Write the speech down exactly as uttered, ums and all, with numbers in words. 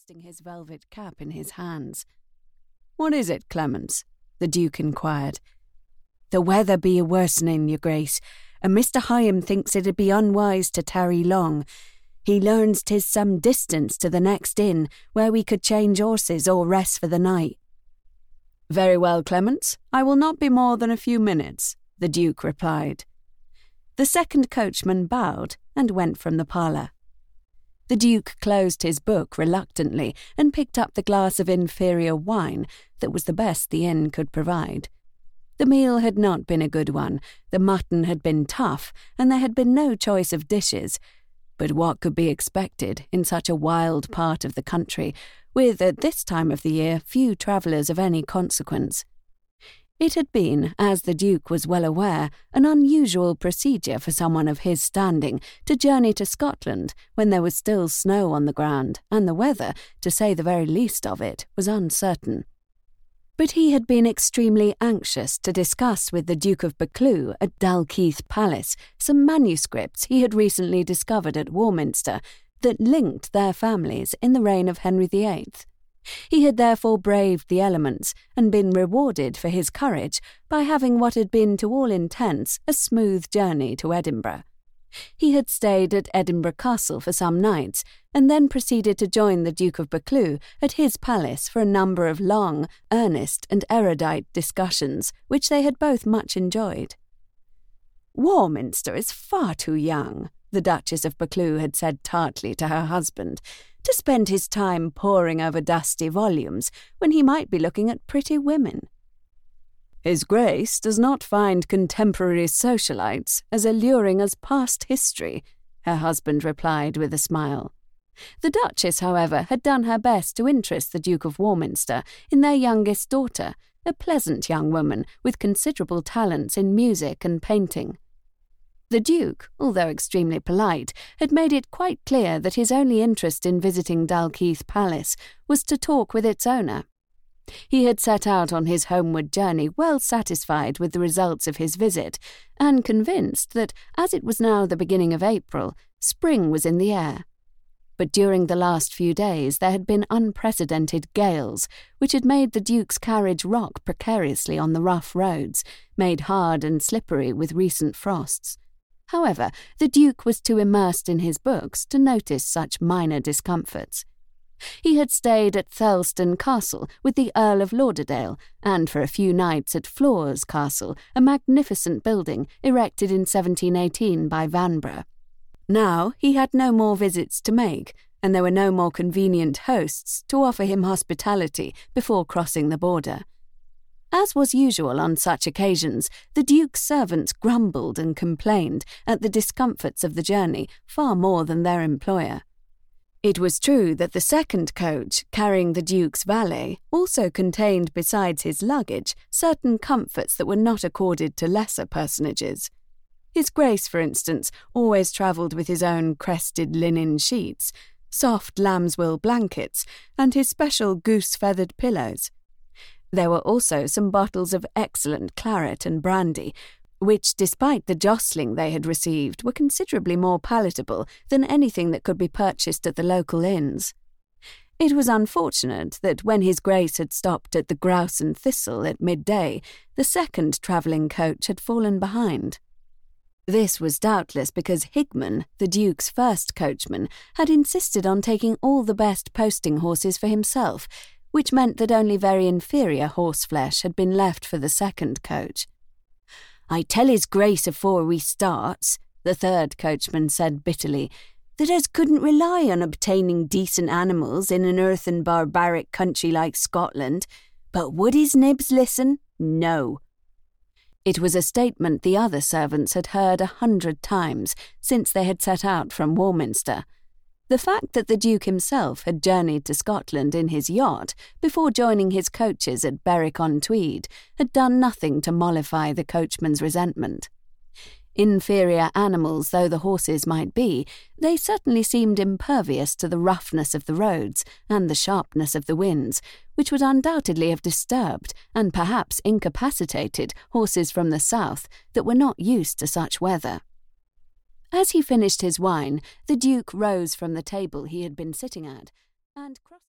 resting his velvet cap in his hands. "What is it, Clemens?" the Duke inquired. "The weather be a worsening, your Grace, and Mister Hyam thinks it'd be unwise to tarry long. He learns 'tis some distance to the next inn, where we could change horses or rest for the night." "Very well, Clemens. I will not be more than a few minutes," the Duke replied. The second coachman bowed and went from the parlour. The Duke closed his book reluctantly and picked up the glass of inferior wine that was the best the inn could provide. The meal had not been a good one, the mutton had been tough, and there had been no choice of dishes. But what could be expected in such a wild part of the country, with, at this time of the year, few travellers of any consequence? It had been, as the Duke was well aware, an unusual procedure for someone of his standing to journey to Scotland when there was still snow on the ground, and the weather, to say the very least of it, was uncertain. But he had been extremely anxious to discuss with the Duke of Buccleuch at Dalkeith Palace some manuscripts he had recently discovered at Warminster that linked their families in the reign of Henry the Eighth. He had therefore braved the elements and been rewarded for his courage by having what had been to all intents a smooth journey to Edinburgh. He had stayed at Edinburgh Castle for some nights, and then proceeded to join the Duke of Buccleuch at his palace for a number of long, earnest and erudite discussions, which they had both much enjoyed. "Warminster is far too young," the Duchess of Buccleuch had said tartly to her husband, "to spend his time poring over dusty volumes when he might be looking at pretty women." "His Grace does not find contemporary socialites as alluring as past history," her husband replied with a smile. The Duchess, however, had done her best to interest the Duke of Warminster in their youngest daughter, a pleasant young woman with considerable talents in music and painting. The Duke, although extremely polite, had made it quite clear that his only interest in visiting Dalkeith Palace was to talk with its owner. He had set out on his homeward journey well satisfied with the results of his visit, and convinced that, as it was now the beginning of April, spring was in the air. But during the last few days there had been unprecedented gales, which had made the Duke's carriage rock precariously on the rough roads, made hard and slippery with recent frosts. However, the Duke was too immersed in his books to notice such minor discomforts. He had stayed at Thirlestone Castle with the Earl of Lauderdale, and for a few nights at Flores Castle, a magnificent building erected in seventeen eighteen by Vanbrugh. Now he had no more visits to make, and there were no more convenient hosts to offer him hospitality before crossing the border. As was usual on such occasions, the Duke's servants grumbled and complained at the discomforts of the journey far more than their employer. It was true that the second coach, carrying the Duke's valet, also contained, besides his luggage, certain comforts that were not accorded to lesser personages. His Grace, for instance, always travelled with his own crested linen sheets, soft lambswool blankets, and his special goose-feathered pillows. There were also some bottles of excellent claret and brandy, which, despite the jostling they had received, were considerably more palatable than anything that could be purchased at the local inns. It was unfortunate that when his Grace had stopped at the Grouse and Thistle at midday, the second travelling coach had fallen behind. This was doubtless because Higman, the Duke's first coachman, had insisted on taking all the best posting horses for himself, which meant that only very inferior horseflesh had been left for the second coach. "I tell his Grace afore we starts," the third coachman said bitterly, "that us couldn't rely on obtaining decent animals in an earthen barbaric country like Scotland, but would his Nibs listen? No." It was a statement the other servants had heard a hundred times since they had set out from Warminster. The fact that the Duke himself had journeyed to Scotland in his yacht before joining his coaches at Berwick-on-Tweed had done nothing to mollify the coachman's resentment. Inferior animals though the horses might be, they certainly seemed impervious to the roughness of the roads and the sharpness of the winds, which would undoubtedly have disturbed and perhaps incapacitated horses from the south that were not used to such weather. As he finished his wine, the Duke rose from the table he had been sitting at, and crossing